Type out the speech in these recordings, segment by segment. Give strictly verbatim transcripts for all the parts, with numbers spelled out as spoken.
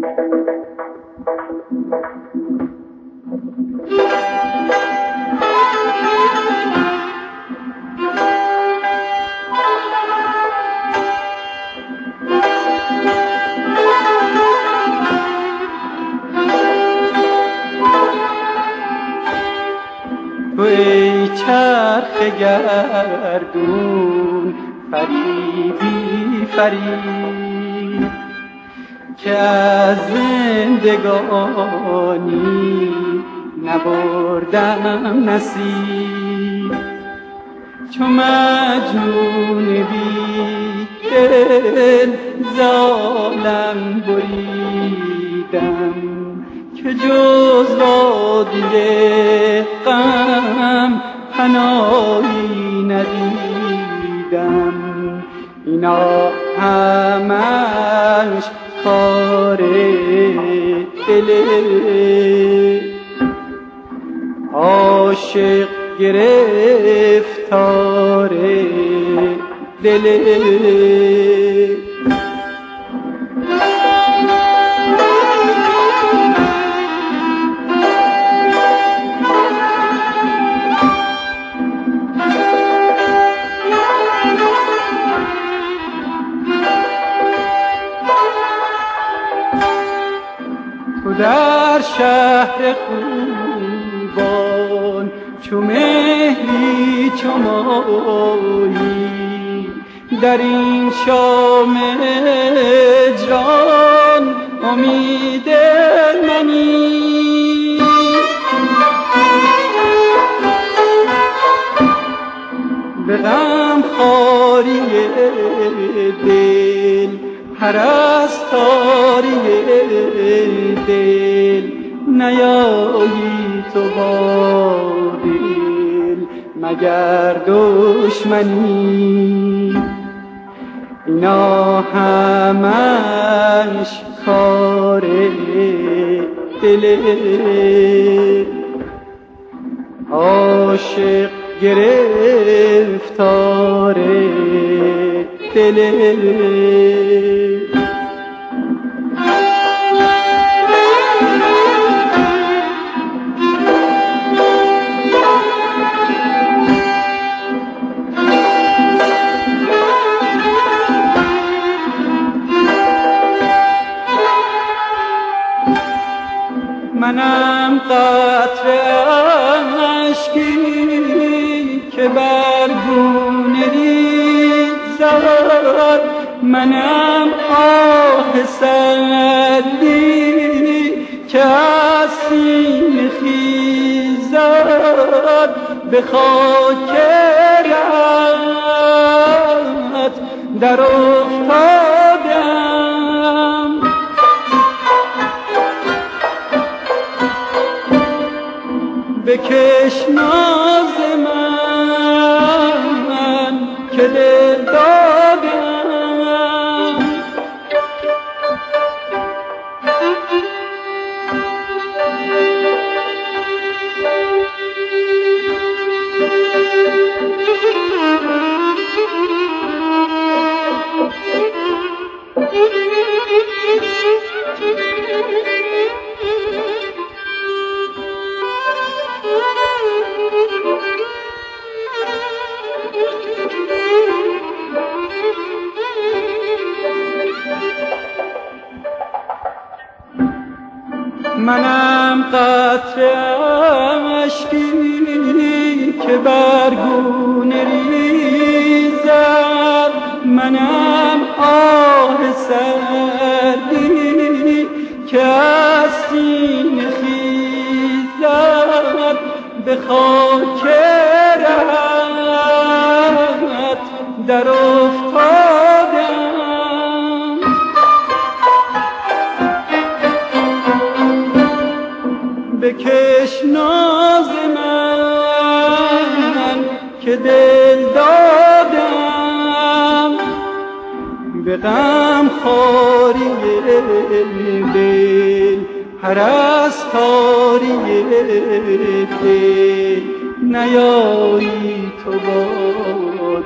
تو ای چرخ گردون فریبی فریب که از زندگانی نبردم نصیب، چو مجنون بی دل ز عالم بریدم که جز وادی غم پناهی ندیدم. اینا همش کار دل عاشق گرفتار دل. در شهر خوبان چو مهری چو ماهی، در این شام هجران امید منی. به غم خواری دل پرستاری دل نیایی تو با دل مگر دشمنی. اینا همش کار دل عاشق گرفتار دل. منم قطره اشکی که بر گونه ریزد، منم آه سردی که از سینه خیزد. به خاک رهت در افتادم، بکش ناز من که دل دادم. منم قطره اشکی که بر گونه ریزد، منم آه سردی که از سینه خیزد. به خاک رهت در افتادم، بکش ناز من که دل دادم. به غم خواری دل پرستاری دل نیایی تو با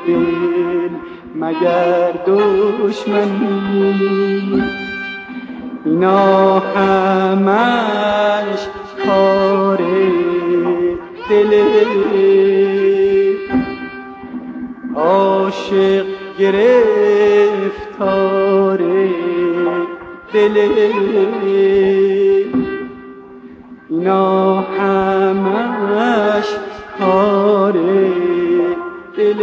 دل مگر دشمنی. اینا همش کار دل عاشق گرفتار دل اینا همش کار دل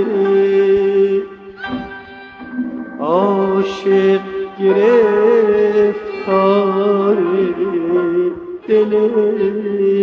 عاشق گرفتار دل